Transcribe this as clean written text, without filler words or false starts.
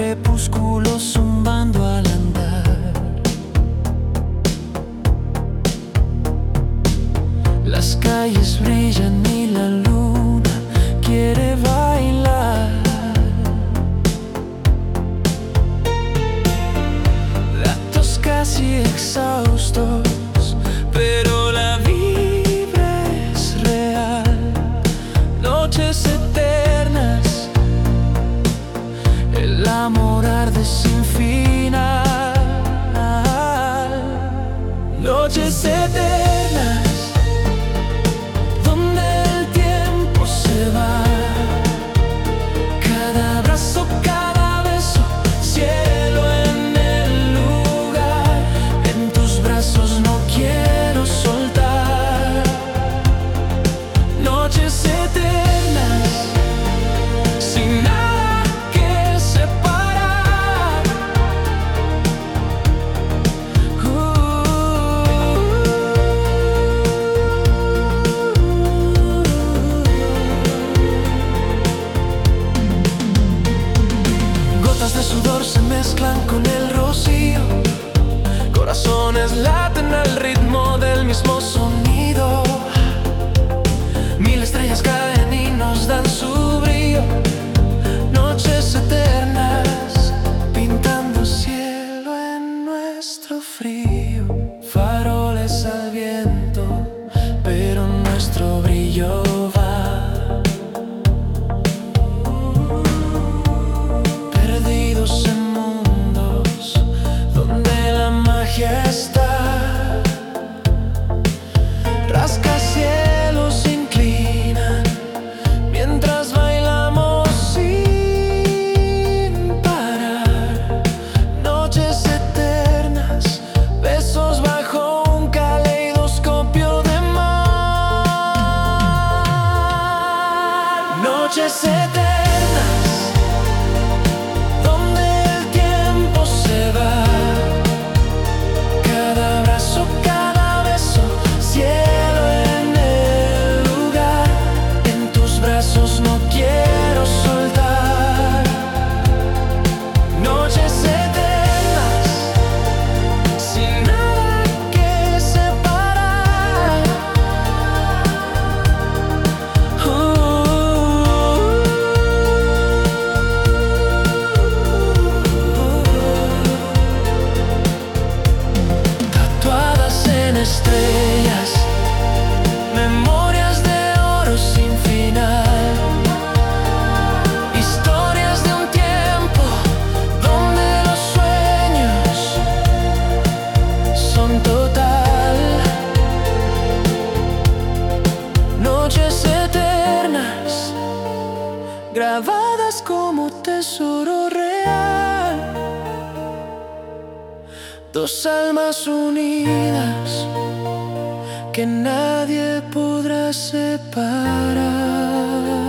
crepúsculo zumbando al andar. Las calles brillan y la luna quiere bailar. Datos casi exhaustos, pero la vibra es real. Noches eternas, el amor arde sin final. Noches eternas, donde el tiempo se va. Cada abrazo, cada beso, cielo en el lugar. En tus brazos no quiero soltar. Noches eternas, sin nada que separar. Gotas de sudor se mezclan con el rocío. Corazones laten al ritmo del mismo sonido. Mil estrellas caen y nos dan su brillo. Noches eternas, pintando cielo en nuestro frío. Faroles al viento, pero nuestro brillo va. Perdidos en mundos donde la magia está. Rascacielos se inclinan mientras bailamos sin parar. Noches eternas, besos bajo un caleidoscopio de mar. Noches eternas, donde el tiempo se va. Cada abrazo, cada beso, cielo en el lugar. En tus brazos no quiero soltar. Noches eternas, sin nada que separar. Tatuadas en estrellas, memorias de oro sin final. Historias de un tiempo donde los sueños son total. Noches eternas, grabadas como tesoro real. Dos almas unidas que nadie podrá separar.